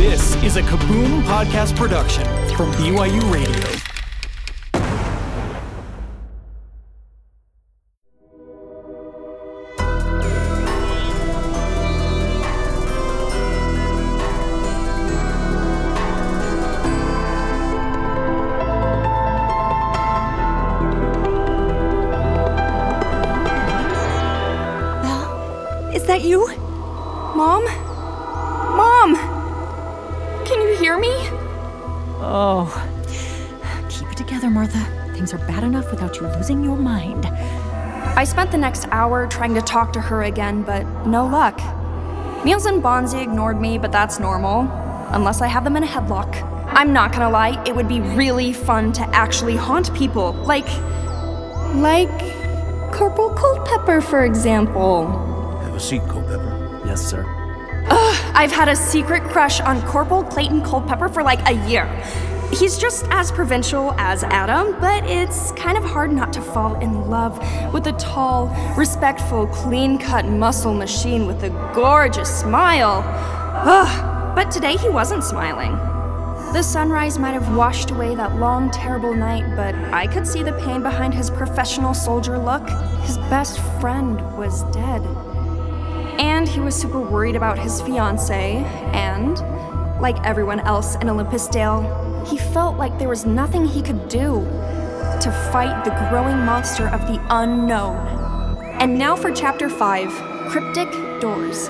This is a Kaboom podcast production from BYU Radio. Is that you? Mom? Mom! Can you hear me? Oh, keep it together, Martha. Things are bad enough without you losing your mind. I spent the next hour trying to talk to her again, but no luck. Niels and Bonzi ignored me, but that's normal, unless I have them in a headlock. I'm not gonna lie, it would be really fun to actually haunt people, like Corporal Culpepper, for example. Have a seat, Culpepper. Yes, sir. I've had a secret crush on Corporal Clayton Culpepper for like a year. He's just as provincial as Adam, but it's kind of hard not to fall in love with a tall, respectful, clean-cut muscle machine with a gorgeous smile. But today he wasn't smiling. The sunrise might have washed away that long, terrible night, but I could see the pain behind his professional soldier look. His best friend was dead. And he was super worried about his fiancée, and, like everyone else in Olympusdale, he felt like there was nothing he could do to fight the growing monster of the unknown. And now for Chapter 5, Cryptic Doors.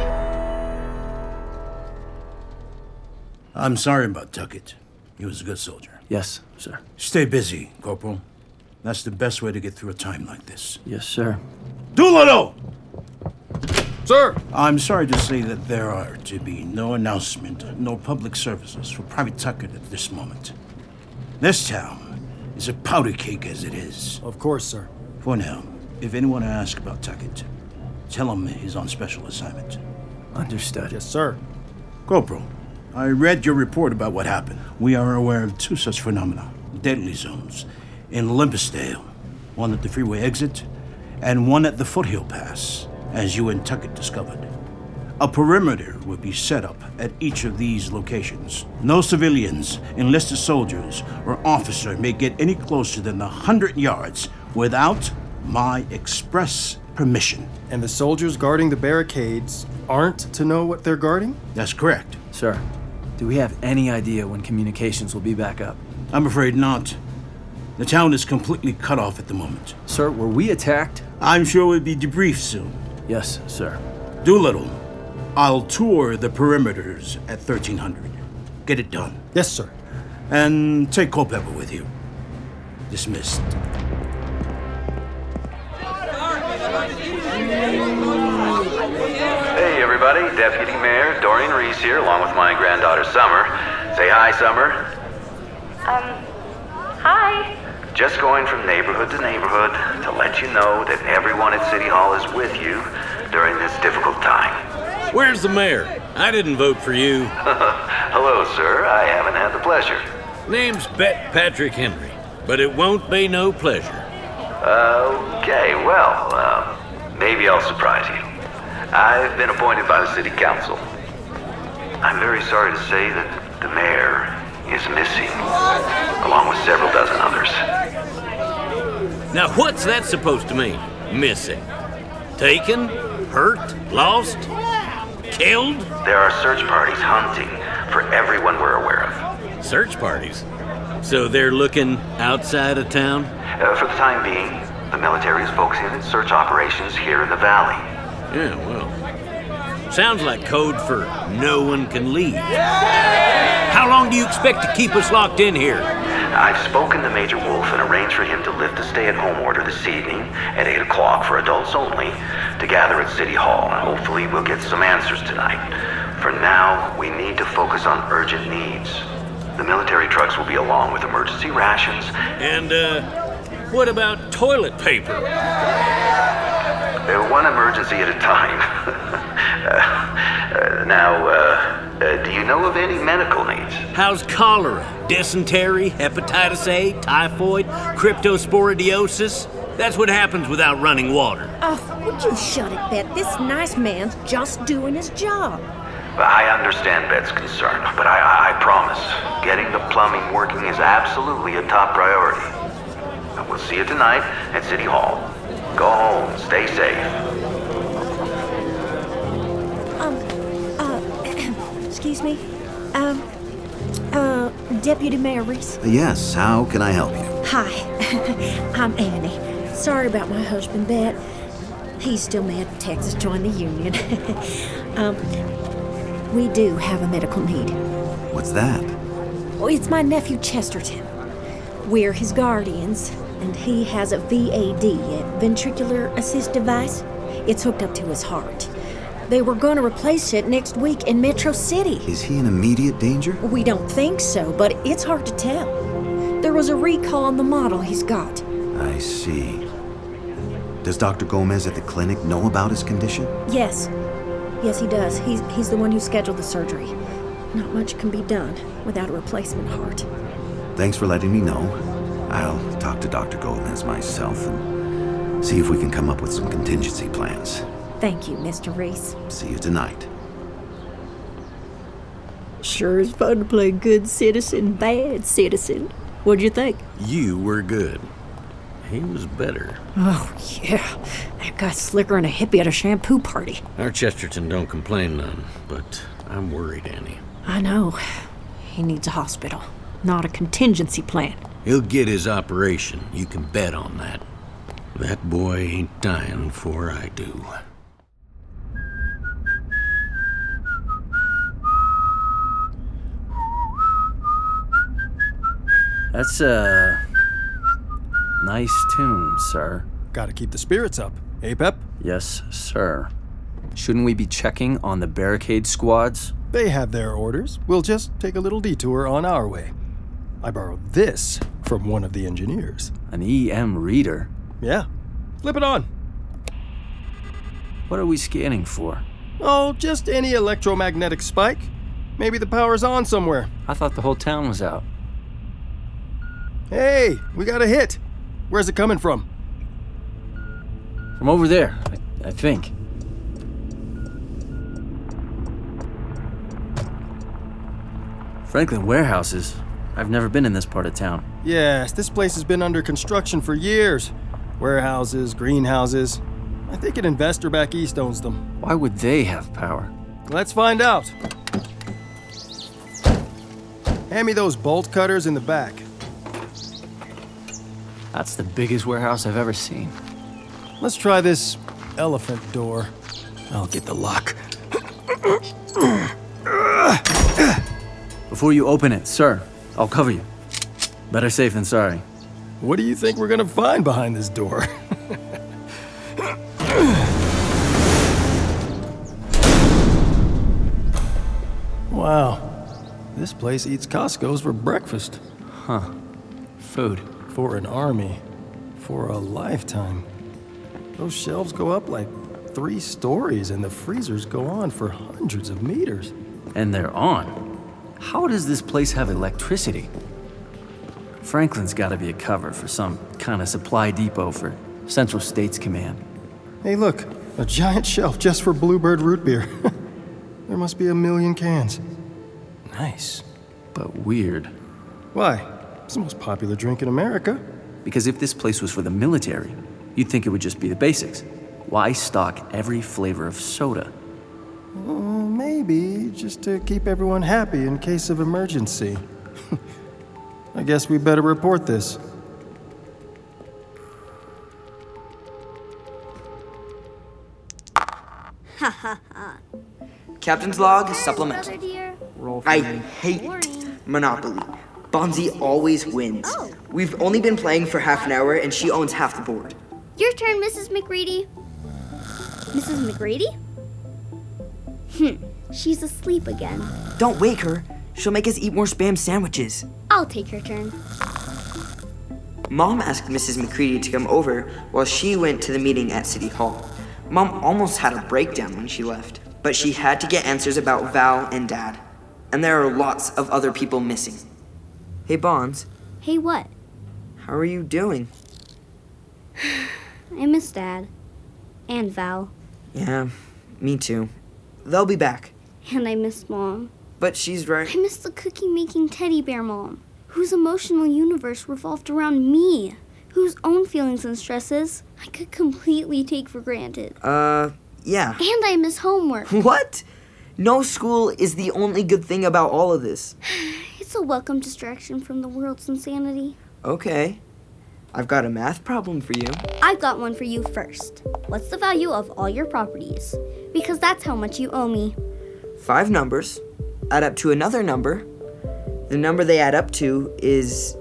I'm sorry about Tuckett. He was a good soldier. Yes, sir. Stay busy, Corporal. That's the best way to get through a time like this. Yes, sir. Doolittle! Sir! I'm sorry to say that there are to be no announcement, no public services for Private Tuckett at this moment. This town is a powder cake as it is. Of course, sir. For now, if anyone asks about Tuckett, tell him he's on special assignment. Understood. Yes, sir. Corporal, I read your report about what happened. We are aware of two such phenomena, deadly zones, in Olympusdale, one at the freeway exit and one at the foothill pass, as you and Tuckett discovered. A perimeter will be set up at each of these locations. No civilians, enlisted soldiers, or officer may get any closer than 100 yards without my express permission. And the soldiers guarding the barricades aren't to know what they're guarding? That's correct. Sir, do we have any idea when communications will be back up? I'm afraid not. The town is completely cut off at the moment. Sir, were we attacked? I'm sure we'll be debriefed soon. Yes, sir. Doolittle, I'll tour the perimeters at 1300. Get it done. Yes, sir. And take Culpepper with you. Dismissed. Hey, everybody. Deputy Mayor Dorian Reese here, along with my granddaughter, Summer. Say hi, Summer. Hi. Just going from neighborhood to neighborhood to let you know that everyone at City Hall is with you during this difficult time. Where's the mayor? I didn't vote for you. Hello, sir. I haven't had the pleasure. Name's Bet Patrick Henry, but it won't be no pleasure. Okay, well, maybe I'll surprise you. I've been appointed by the city council. I'm very sorry to say that the mayor is missing, along with several dozen others. Now, what's that supposed to mean? Missing? Taken? Hurt? Lost? Killed? There are search parties hunting for everyone we're aware of. Search parties? So they're looking outside of town? For the time being, the military is focusing its search operations here in the valley. Yeah, well, sounds like code for no one can leave. How long do you expect to keep us locked in here? I've spoken to Major Wolf and arranged for him to lift a stay-at-home order this evening at 8 o'clock for adults only to gather at City Hall. Hopefully we'll get some answers tonight. For now, we need to focus on urgent needs. The military trucks will be along with emergency rations. And, what about toilet paper? One emergency at a time. Do you know of any medical needs? How's cholera, dysentery, hepatitis A, typhoid, cryptosporidiosis? That's what happens without running water. Oh, would you shut it, Bet? This nice man's just doing his job. I understand Bet's concern, but I promise, getting the plumbing working is absolutely a top priority. And we'll see you tonight at City Hall. Go home, stay safe. Excuse me? Deputy Mayor Reese? Yes, how can I help you? Hi, I'm Annie. Sorry about my husband, Bet. He's still mad Texas joined the union. We do have a medical need. What's that? Well, it's my nephew Chesterton. We're his guardians, and he has a VAD, a ventricular assist device. It's hooked up to his heart. They were going to replace it next week in Metro City. Is he in immediate danger? We don't think so, but it's hard to tell. There was a recall on the model he's got. I see. Does Dr. Gomez at the clinic know about his condition? Yes. Yes, he does. He's the one who scheduled the surgery. Not much can be done without a replacement heart. Thanks for letting me know. I'll talk to Dr. Gomez myself and see if we can come up with some contingency plans. Thank you, Mr. Reese. See you tonight. Sure is fun to play good citizen, bad citizen. What'd you think? You were good. He was better. Oh, yeah. That guy's slicker than a hippie at a shampoo party. Our Chesterton don't complain none, but I'm worried, Annie. I know. He needs a hospital, not a contingency plan. He'll get his operation. You can bet on that. That boy ain't dying before I do. That's a nice tune, sir. Gotta keep the spirits up. Eh, Pep? Yes, sir. Shouldn't we be checking on the barricade squads? They have their orders. We'll just take a little detour on our way. I borrowed this from one of the engineers. An EM reader? Yeah. Flip it on. What are we scanning for? Oh, just any electromagnetic spike. Maybe the power's on somewhere. I thought the whole town was out. Hey, we got a hit. Where's it coming from? From over there, I think. Franklin Warehouses? I've never been in this part of town. Yes, this place has been under construction for years. Warehouses, greenhouses. I think an investor back east owns them. Why would they have power? Let's find out. Hand me those bolt cutters in the back. That's the biggest warehouse I've ever seen. Let's try this elephant door. I'll get the lock. Before you open it, sir, I'll cover you. Better safe than sorry. What do you think we're gonna find behind this door? Wow. This place eats Costco's for breakfast. Huh. Food. For an army. For a lifetime. Those shelves go up like 3 stories and the freezers go on for hundreds of meters. And they're on. How does this place have electricity? Franklin's gotta be a cover for some kind of supply depot for Central States Command. Hey, look. A giant shelf just for Bluebird root beer. There must be 1 million cans. Nice. But weird. Why? It's the most popular drink in America. Because if this place was for the military, you'd think it would just be the basics. Why stock every flavor of soda? Maybe just to keep everyone happy in case of emergency. I guess we better report this. Captain's log, supplement. I hate Monopoly. Bonzi always wins. Oh. We've only been playing for half an hour and she owns half the board. Your turn, Mrs. McReady. Mrs. McReady? She's asleep again. Don't wake her. She'll make us eat more Spam sandwiches. I'll take your turn. Mom asked Mrs. McCready to come over while she went to the meeting at City Hall. Mom almost had a breakdown when she left, but she had to get answers about Val and Dad. And there are lots of other people missing. Hey, Bonds. Hey, what? How are you doing? I miss Dad. And Val. Yeah, me too. They'll be back. And I miss Mom. But she's right. I miss the cookie-making teddy bear mom, whose emotional universe revolved around me, whose own feelings and stresses I could completely take for granted. Yeah. And I miss homework. What? No school is the only good thing about all of this. It's a welcome distraction from the world's insanity. Okay. I've got a math problem for you. I've got one for you first. What's the value of all your properties? Because that's how much you owe me. 5 numbers add up to another number. The number they add up to is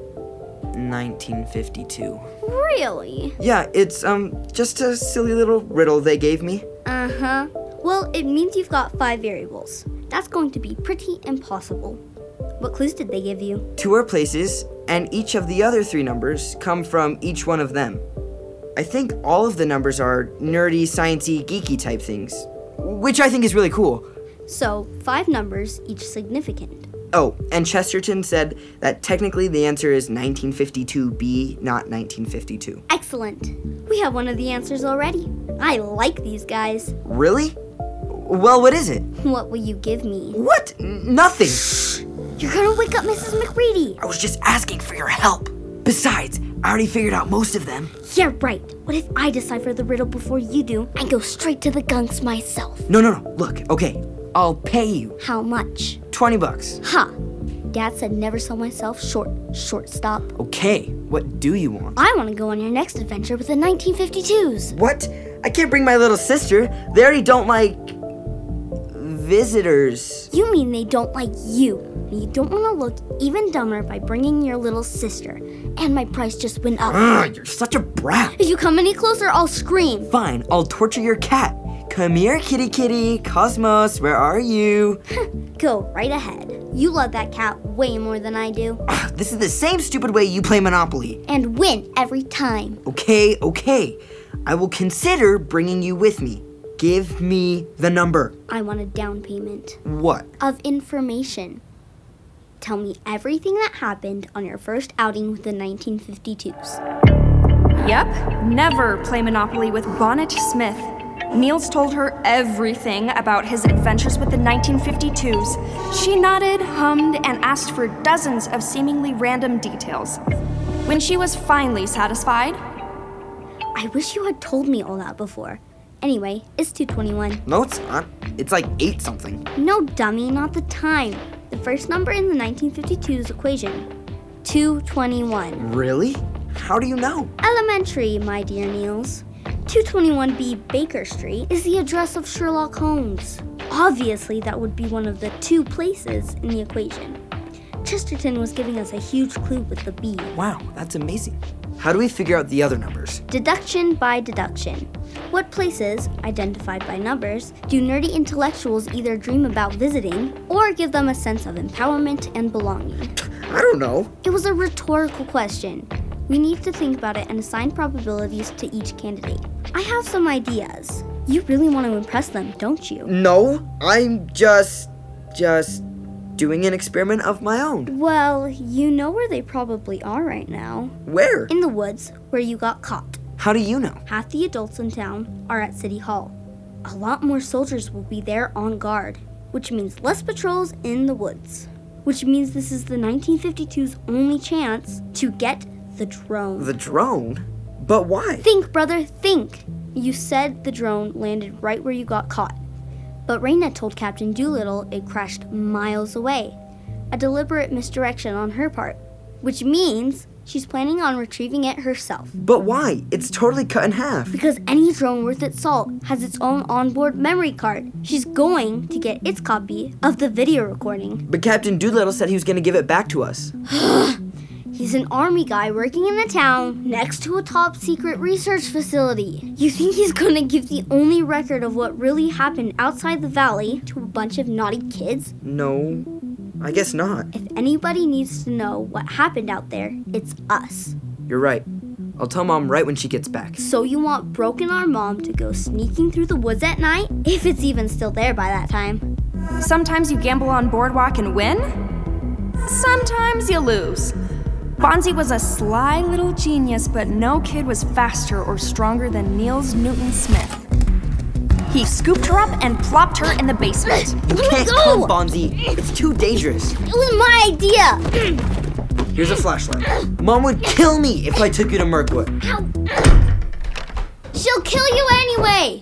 1952. Really? Yeah, it's just a silly little riddle they gave me. Uh-huh. Well, it means you've got 5 variables. That's going to be pretty impossible. What clues did they give you? 2 are places, and each of the other 3 numbers come from each one of them. I think all of the numbers are nerdy, sciencey, geeky type things, which I think is really cool. So, 5 numbers, each significant. Oh, and Chesterton said that technically the answer is 1952B, not 1952. Excellent. We have one of the answers already. I like these guys. Really? Well, what is it? What will you give me? What? Nothing. You're gonna wake up Mrs. McReady. I was just asking for your help. Besides, I already figured out most of them. Yeah, right. What if I decipher the riddle before you do and go straight to the gunks myself? No. Look, okay. I'll pay you. How much? $20. Ha! Dad said never sell myself short. Shortstop. Okay, what do you want? I want to go on your next adventure with the 1952s. What? I can't bring my little sister. They already don't like visitors. You mean they don't like you. You don't want to look even dumber by bringing your little sister. And my price just went up. You're such a brat. If you come any closer, I'll scream. Fine, I'll torture your cat. Come here, kitty kitty. Cosmos, where are you? Go right ahead. You love that cat way more than I do. This is the same stupid way you play Monopoly. And win every time. Okay. I will consider bringing you with me. Give me the number. I want a down payment. What? Of information. Tell me everything that happened on your first outing with the 1952s. Yep, never play Monopoly with Bonnet Smith. Niels told her everything about his adventures with the 1952s. She nodded, hummed, and asked for dozens of seemingly random details. When she was finally satisfied... I wish you had told me all that before. Anyway, it's 2:21. No, it's not. It's like 8 something. No, dummy, not the time. The first number in the 1952's equation. 221. Really? How do you know? Elementary, my dear Niels. 221B Baker Street is the address of Sherlock Holmes. Obviously, that would be one of the 2 places in the equation. Chesterton was giving us a huge clue with the B. Wow, that's amazing. How do we figure out the other numbers? Deduction by deduction. What places, identified by numbers, do nerdy intellectuals either dream about visiting or give them a sense of empowerment and belonging? I don't know. It was a rhetorical question. We need to think about it and assign probabilities to each candidate. I have some ideas. You really want to impress them, don't you? No, I'm just doing an experiment of my own. Well, you know where they probably are right now. Where? In the woods, where you got caught. How do you know? Half the adults in town are at City Hall. A lot more soldiers will be there on guard, which means less patrols in the woods. Which means this is the 1952's only chance to get the drone. The drone? But why? Think, brother, think. You said the drone landed right where you got caught. But Raina told Captain Doolittle it crashed miles away. A deliberate misdirection on her part. Which means she's planning on retrieving it herself. But why? It's totally cut in half. Because any drone worth its salt has its own onboard memory card. She's going to get its copy of the video recording. But Captain Doolittle said he was going to give it back to us. He's an army guy working in a town next to a top secret research facility. You think he's gonna give the only record of what really happened outside the valley to a bunch of naughty kids? No, I guess not. If anybody needs to know what happened out there, it's us. You're right. I'll tell Mom right when she gets back. So you want Broken Arm Mom to go sneaking through the woods at night? If it's even still there by that time. Sometimes you gamble on Boardwalk and win. Sometimes you lose. Bonzi was a sly little genius, but no kid was faster or stronger than Niels Newton Smith. He scooped her up and plopped her in the basement. You can't come, Bonzi. It's too dangerous. It was my idea. Here's a flashlight. Mom would kill me if I took you to Mirkwood. She'll kill you anyway.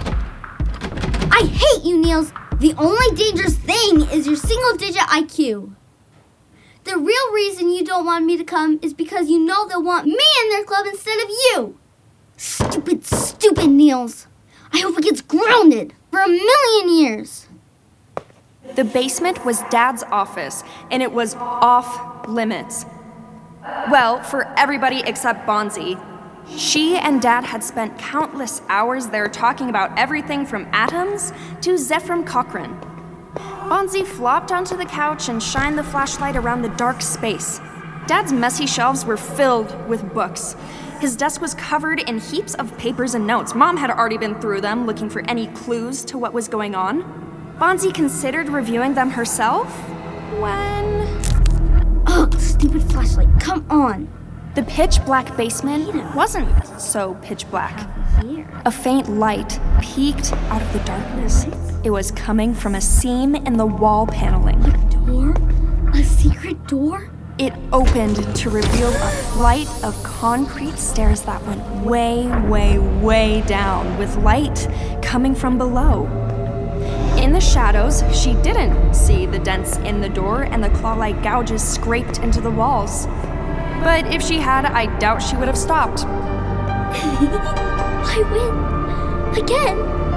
I hate you, Niels. The only dangerous thing is your single-digit IQ. The real reason you don't want me to come is because you know they'll want me in their club instead of you. Stupid, stupid Niels. I hope he gets grounded for 1,000,000 years. The basement was Dad's office, and it was off limits. Well, for everybody except Bonzi. She and Dad had spent countless hours there talking about everything from atoms to Zephram Cochrane. Bonzi flopped onto the couch and shined the flashlight around the dark space. Dad's messy shelves were filled with books. His desk was covered in heaps of papers and notes. Mom had already been through them, looking for any clues to what was going on. Bonzi considered reviewing them herself when... Ugh, stupid flashlight, come on. The pitch-black basement wasn't so pitch-black. A faint light peeked out of the darkness. It was coming from a seam in the wall paneling. A door? A secret door? It opened to reveal a flight of concrete stairs that went way, way, way down, with light coming from below. In the shadows, she didn't see the dents in the door and the claw-like gouges scraped into the walls. But if she had, I doubt she would have stopped. I win. Again.